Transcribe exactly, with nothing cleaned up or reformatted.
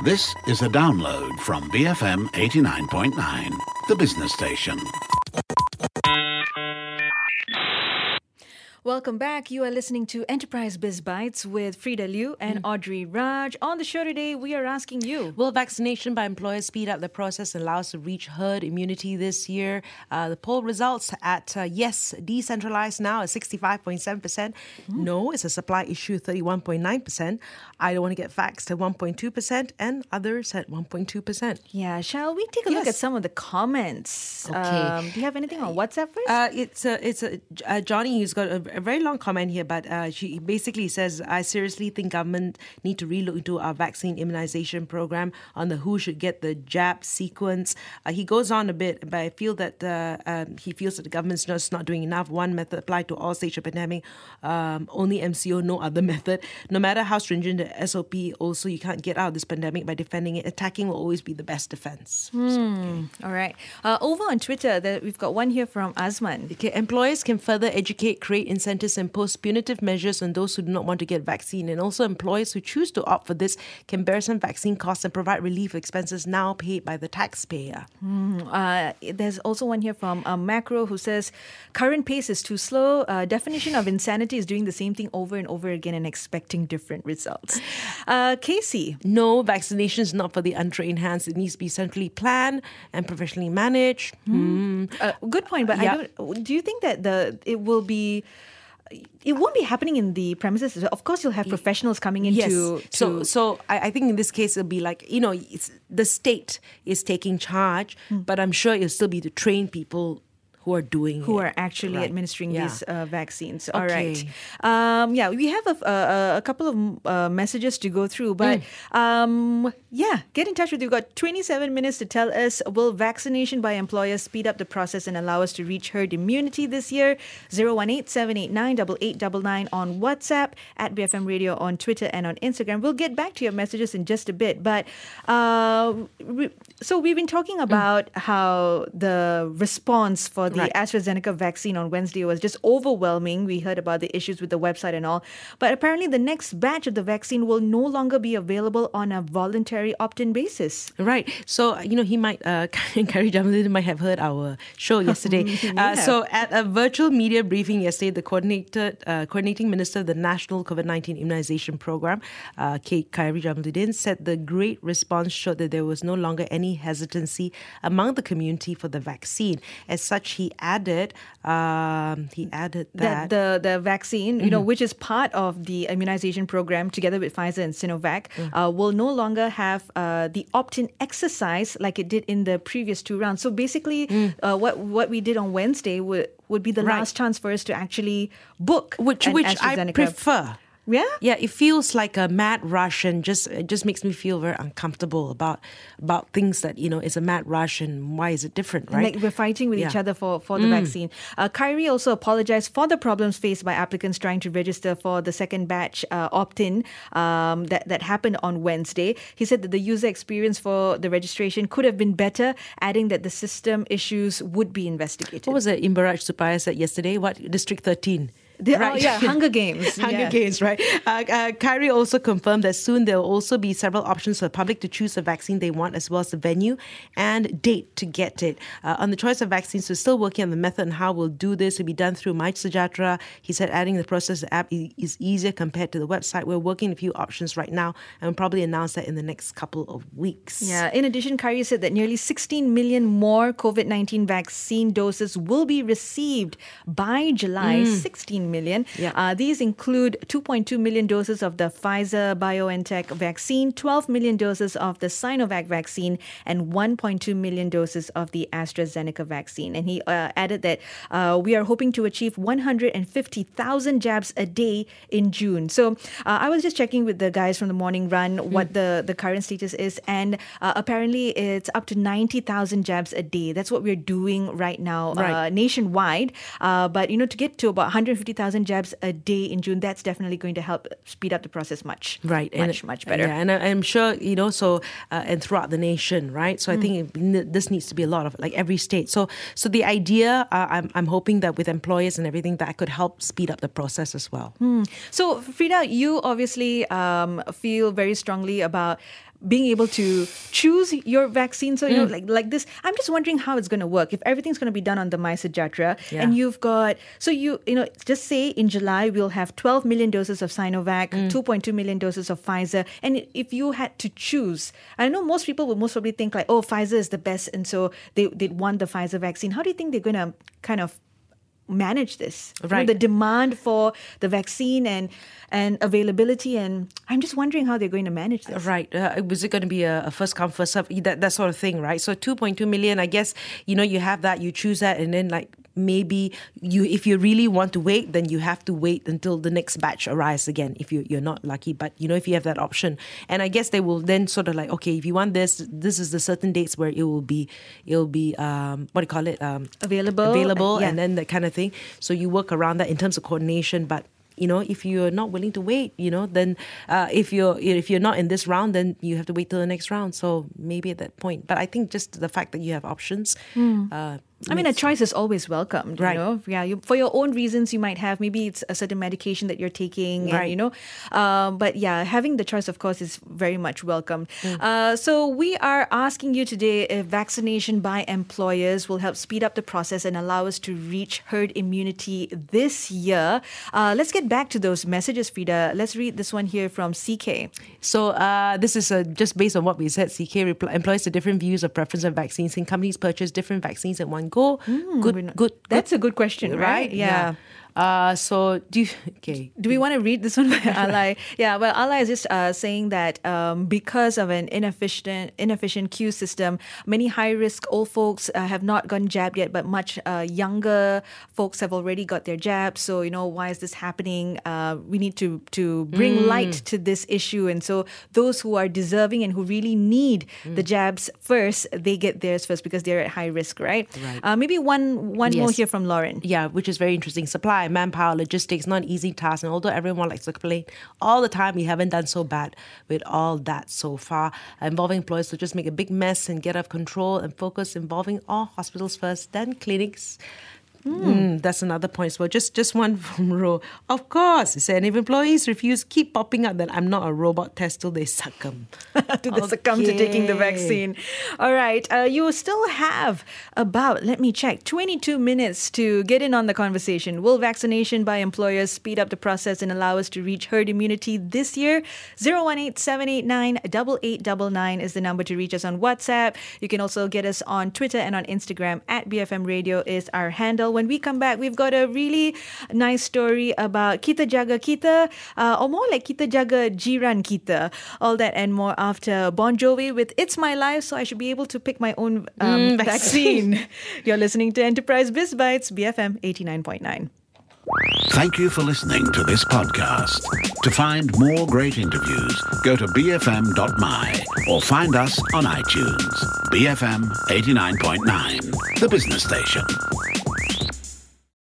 This is a download from B F M eighty-nine point nine, the business station. Welcome back. You are listening to Enterprise Biz Bites with Frida Liu and mm. Audrey Raj. On the show today, we are asking you, will vaccination by employers speed up the process and allow us to reach herd immunity this year? Uh, the poll results at uh, yes, decentralized now at sixty-five point seven percent. Mm. No, it's a supply issue, thirty-one point nine percent. I don't want to get vaxxed at one point two percent and others at one point two percent. Yeah, shall we take a yes. look at some of the comments? Okay. Um, do you have anything on WhatsApp first? Uh, it's a, it's a, uh, Johnny who's got a a very long comment here, but uh, she basically says, I seriously think government need to relook into our vaccine immunization program on the who should get the jab sequence. Uh, he goes on a bit, but I feel that uh, um, he feels that the government's just not doing enough. One method applied to all stages of pandemic, um, only M C O, no other method. No matter how stringent the S O P, also you can't get out of this pandemic by defending it. Attacking will always be the best defense. Hmm. So, okay. All right. Uh, over on Twitter, the, we've got one here from Azman. Okay. Employers can further educate, create incentives, impose punitive measures on those who do not want to get vaccine. And also employers who choose to opt for this can bear some vaccine costs and provide relief expenses now paid by the taxpayer. Mm, uh, there's also one here from uh, Macro who says, current pace is too slow. Uh, definition of insanity is doing the same thing over and over again and expecting different results. Uh, Casey. No, vaccination is not for the untrained hands. It needs to be centrally planned and professionally managed. Mm. Mm. Uh, good point, but yeah. I don't, do you think that the it will be... It won't be happening in the premises. Of course, you'll have professionals coming in yes. to, to... So, so I, I think in this case, it'll be like, you know, it's, the state is taking charge, mm. but I'm sure it'll still be the trained people who are doing who it. are actually right. administering yeah. these uh, vaccines. Okay. All right. Um, yeah, we have a, a, a couple of uh, messages to go through, but mm. um, yeah, get in touch with you. We've got twenty-seven minutes to tell us, will vaccination by employers speed up the process and allow us to reach herd immunity this year? zero one eight, seven eight nine, eight eight nine nine on WhatsApp, at B F M Radio on Twitter and on Instagram. We'll get back to your messages in just a bit, but uh, we, so we've been talking about mm. how the response for the right. AstraZeneca vaccine on Wednesday was just overwhelming. We heard about the issues with the website and all. But apparently the next batch of the vaccine will no longer be available on a voluntary opt-in basis. Right. So, you know, he might, uh, Khairy Jamaluddin might have heard our show yesterday. uh, so at a virtual media briefing yesterday, the coordinated, uh, coordinating minister of the National COVID nineteen Immunization Program, uh, Khairy Jamaluddin, said the great response showed that there was no longer any hesitancy among the community for the vaccine. As such, he added um, he added that the the, the vaccine, you mm-hmm. know, which is part of the immunization program together with Pfizer and Sinovac, mm. uh, will no longer have uh, the opt-in exercise like it did in the previous two rounds. So basically, mm. uh, what what we did on Wednesday would would be the right. last chance for us to actually book, which an which AstraZeneca. I prefer. Yeah? Yeah, it feels like a mad rush and just it just makes me feel very uncomfortable about about things that, you know, it's a mad rush and why is it different, right? Like we're fighting with yeah. each other for, for the mm. vaccine. Uh, Khairy also apologized for the problems faced by applicants trying to register for the second batch uh, opt-in um, that, that happened on Wednesday. He said that the user experience for the registration could have been better, adding that the system issues would be investigated. What was it Imbaraj Supaya said yesterday? What? District thirteen. The, right. Oh, yeah, Hunger Games. Hunger yeah. Games, right. Uh, uh, Khairy also confirmed that soon there will also be several options for the public to choose the vaccine they want, as well as the venue and date to get it. Uh, on the choice of vaccines, we're still working on the method and how we'll do this. It'll be done through My Sejahtera. He said adding the process app is easier compared to the website. We're working a few options right now and we'll probably announce that in the next couple of weeks. Yeah. In addition, Khairy said that nearly sixteen million more COVID nineteen vaccine doses will be received by July. Mm. sixteen million. Yeah. Uh, these include two point two million doses of the Pfizer-BioNTech vaccine, twelve million doses of the Sinovac vaccine, and one point two million doses of the AstraZeneca vaccine. And he uh, added that uh, we are hoping to achieve one hundred fifty thousand jabs a day in June. So uh, I was just checking with the guys from the morning run what mm. the, the current status is. And uh, apparently it's up to ninety thousand jabs a day. That's what we're doing right now right. Uh, nationwide. Uh, but, you know, to get to about one hundred fifty thousand jabs a day in June, that's definitely going to help speed up the process much, right, much, and, much better. Yeah, and I, I'm sure, you know, so, uh, and throughout the nation, right? So I mm. think it, this needs to be a lot of, like every state. So so the idea, uh, I'm, I'm hoping that with employers and everything, that could help speed up the process as well. Mm. So Frida, you obviously um, feel very strongly about being able to choose your vaccine. So, you know, Mm. like like this, I'm just wondering how it's going to work. If everything's going to be done on the MySejahtera, Yeah. and you've got, so you, you know, just say in July, we'll have twelve million doses of Sinovac, Mm. two point two million doses of Pfizer. And if you had to choose, I know most people would most probably think like, oh, Pfizer is the best. And so they, they'd want the Pfizer vaccine. How do you think they're going to kind of manage this? You know, Right. the demand for the vaccine and and availability, and I'm just wondering how they're going to manage this. Right. Uh, was it going to be a, a first come, first serve? That, that sort of thing, right? So two point two million, I guess, you know, you have that, you choose that, and then like maybe you, if you really want to wait, then you have to wait until the next batch arrives again, if you, you're not lucky. But, you know, if you have that option. And I guess they will then sort of like, okay, if you want this, this is the certain dates where it will be, it will be, um, what do you call it? Um, Available. Available, Yeah. and then that kind of thing. So you work around that in terms of coordination, but you know, if you're not willing to wait, you know, then uh, if you're if you're not in this round, then you have to wait till the next round. So maybe at that point. But I think just the fact that you have options. Uh, I mean, a makes- choice is always welcomed, Right. you know. Yeah, you, for your own reasons, you might have maybe it's a certain medication that you're taking, and, Right. you know. Um, but yeah, having the choice, of course, is very much welcomed. Mm. Uh, so we are asking you today if vaccination by employers will help speed up the process and allow us to reach herd immunity this year. Uh, let's get back to those messages, Frida. Let's read this one here from C K. So uh, this is uh, just based on what we said. C K repl- employs the different views of preference of vaccines. Can companies purchase different vaccines at one go? good, we're not- good. That's good. a good question, right? Yeah. Uh, so do you, okay. Do we want to read this one by Alai? Yeah, well, Alai is just uh, saying that um, because of an inefficient inefficient queue system, many high-risk old folks uh, have not gotten jabbed yet, but much uh, younger folks have already got their jabs. So, you know, why is this happening? Uh, we need to, to bring light to this issue. And so those who are deserving and who really need the jabs first, they get theirs first because they're at high risk, right? Right. Uh, maybe one, one more Yes. here from Lauren. Yeah, which is very interesting. Supply, manpower, logistics, not an easy task. And although everyone likes to complain all the time, we haven't done so bad with all that so far. Involving employers to just make a big mess and get out of control and focus involving all hospitals first, then clinics. Mm, that's another point as well. Just just one from Ro. Of course, it said, and if employees refuse, keep popping up that I'm not a robot test till they succumb. to the succumb to taking the Okay. vaccine. All right. Uh, you still have about, let me check, twenty-two minutes to get in on the conversation. Will vaccination by employers speed up the process and allow us to reach herd immunity this year? zero one eight seven eight nine eight eight nine nine is the number to reach us on WhatsApp. You can also get us on Twitter and on Instagram. At B F M Radio is our handle. When we come back, we've got a really nice story about kita jaga kita, uh, or more like kita jaga jiran kita. All that and more after Bon Jovi with It's My Life, so I should be able to pick my own um, Mm, vaccine. vaccine. You're listening to Enterprise Biz Bites, B F M eighty-nine point nine. Thank you for listening to this podcast. To find more great interviews, go to b f m dot m y or find us on iTunes. B F M eighty-nine point nine, the business station.